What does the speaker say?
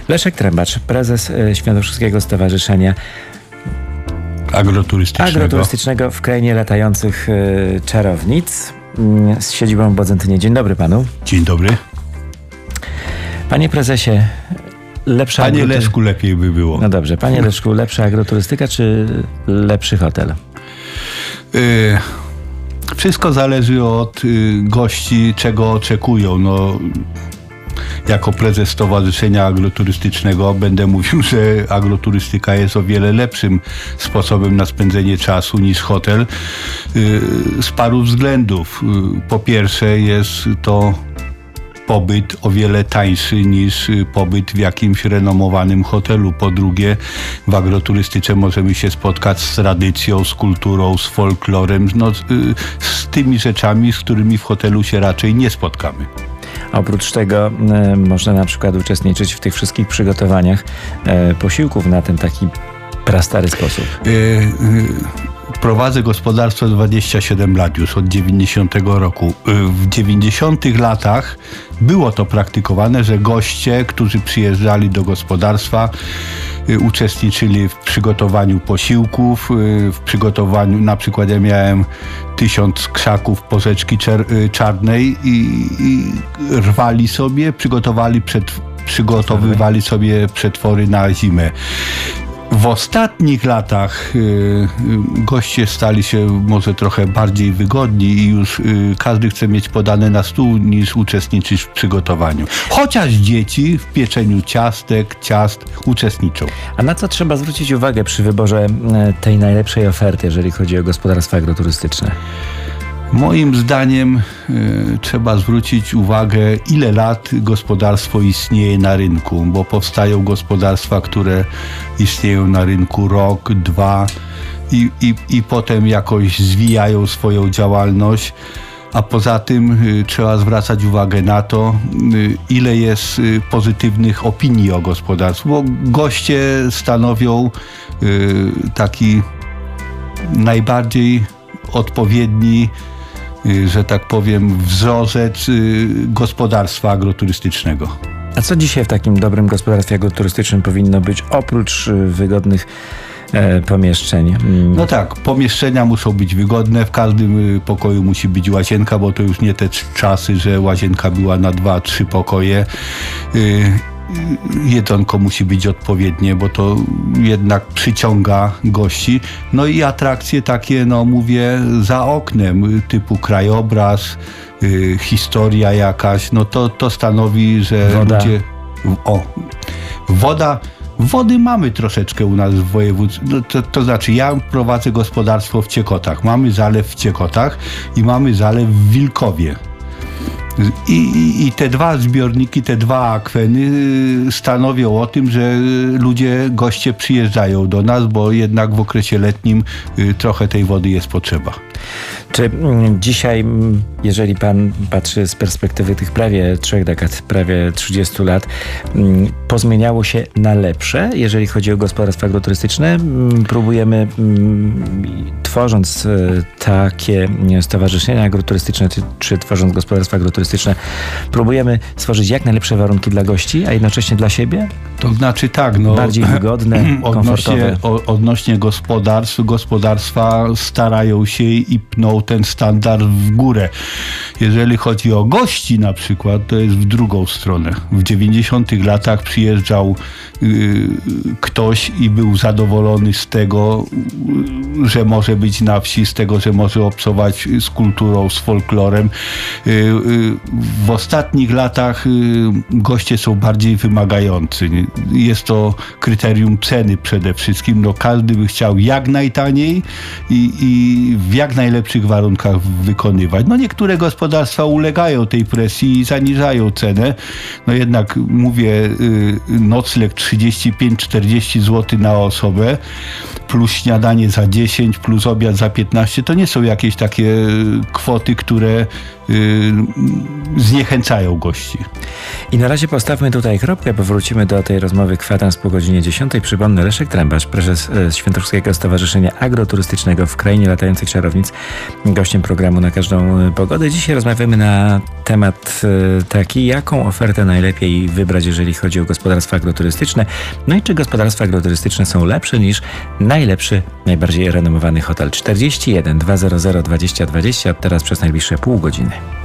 Leszek Trębacz, prezes Świętokrzyskiego Stowarzyszenia Agroturystycznego w krainie latających czarownic z siedzibą w Bodzentynie. Dzień dobry panu. Dzień dobry. Panie prezesie, Panie Leszku, lepiej by było. No dobrze, panie Leszku, lepsza agroturystyka czy lepszy hotel? Wszystko zależy od gości, czego oczekują. No, jako prezes Stowarzyszenia Agroturystycznego będę mówił, że agroturystyka jest o wiele lepszym sposobem na spędzenie czasu niż hotel z paru względów. Po pierwsze, jest to pobyt o wiele tańszy niż pobyt w jakimś renomowanym hotelu. Po drugie, w agroturystyce możemy się spotkać z tradycją, z kulturą, z folklorem, z tymi rzeczami, z którymi w hotelu się raczej nie spotkamy. Oprócz tego można na przykład uczestniczyć w tych wszystkich przygotowaniach posiłków na ten taki prastary sposób. Prowadzę gospodarstwo 27 lat już, od 90 roku. W 90 latach było to praktykowane, że goście, którzy przyjeżdżali do gospodarstwa, uczestniczyli w przygotowaniu posiłków, w przygotowaniu, na przykład ja miałem 1000 krzaków porzeczki czarnej i rwali sobie, przygotowywali sobie przetwory na zimę. W ostatnich latach goście stali się może trochę bardziej wygodni i już każdy chce mieć podane na stół niż uczestniczyć w przygotowaniu. Chociaż dzieci w pieczeniu ciast uczestniczą. A na co trzeba zwrócić uwagę przy wyborze tej najlepszej oferty, jeżeli chodzi o gospodarstwa agroturystyczne? Moim zdaniem trzeba zwrócić uwagę, ile lat gospodarstwo istnieje na rynku, bo powstają gospodarstwa, które istnieją na rynku rok, dwa i potem jakoś zwijają swoją działalność. A poza tym trzeba zwracać uwagę na to, ile jest pozytywnych opinii o gospodarstwie, bo goście stanowią taki najbardziej odpowiedni, że tak powiem, wzorzec gospodarstwa agroturystycznego. A co dzisiaj w takim dobrym gospodarstwie agroturystycznym powinno być oprócz wygodnych pomieszczeń? No tak, pomieszczenia muszą być wygodne, w każdym pokoju musi być łazienka, bo to już nie te czasy, że łazienka była na 2-3 pokoje. Jedzonko musi być odpowiednie, bo to jednak przyciąga gości. No i atrakcje takie, no mówię, za oknem, typu krajobraz, historia jakaś, no to stanowi, że ludzie... Wody mamy troszeczkę u nas w województwie. No to znaczy, ja prowadzę gospodarstwo w Ciekotach. Mamy zalew w Ciekotach i mamy zalew w Wilkowie. I te dwa zbiorniki, te dwa akweny stanowią o tym, że goście przyjeżdżają do nas, bo jednak w okresie letnim trochę tej wody jest potrzeba. Czy dzisiaj, jeżeli pan patrzy z perspektywy tych prawie 3 dekad, prawie 30 lat, pozmieniało się na lepsze, jeżeli chodzi o gospodarstwa agroturystyczne? Próbujemy, tworząc takie stowarzyszenia agroturystyczne, czy tworząc gospodarstwa agroturystyczne, próbujemy stworzyć jak najlepsze warunki dla gości, a jednocześnie dla siebie? To znaczy tak, no, bardziej wygodne, komfortowe. Odnośnie gospodarstwa starają się i pną ten standard w górę. Jeżeli chodzi o gości na przykład, to jest w drugą stronę. W 90 latach przyjeżdżał ktoś i był zadowolony z tego, że może być na wsi, z tego, że może obcować z kulturą, z folklorem. W ostatnich latach goście są bardziej wymagający. Jest to kryterium ceny przede wszystkim. No, każdy by chciał jak najtaniej i w jak najlepszych warunkach wykonywać. No, niektóre gospodarstwa ulegają tej presji i zaniżają cenę. No jednak mówię, nocleg 35-40 zł na osobę, plus śniadanie za 10, plus obiad za 15, to nie są jakieś takie kwoty, które zniechęcają gości. I na razie postawmy tutaj kropkę, powrócimy do tej rozmowy kwadrans po godzinie 10. Przypomnę, Leszek Trębacz, prezes Świętokrzyskiego Stowarzyszenia Agroturystycznego w Krainie Latających Czarownic, gościem programu Na Każdą Pogodę. Dzisiaj rozmawiamy na temat taki, jaką ofertę najlepiej wybrać, jeżeli chodzi o gospodarstwa agroturystyczne. No i czy gospodarstwa agroturystyczne są lepsze niż najlepszy, najbardziej renomowany hotel. 41 200 20 20, od teraz przez najbliższe pół godziny.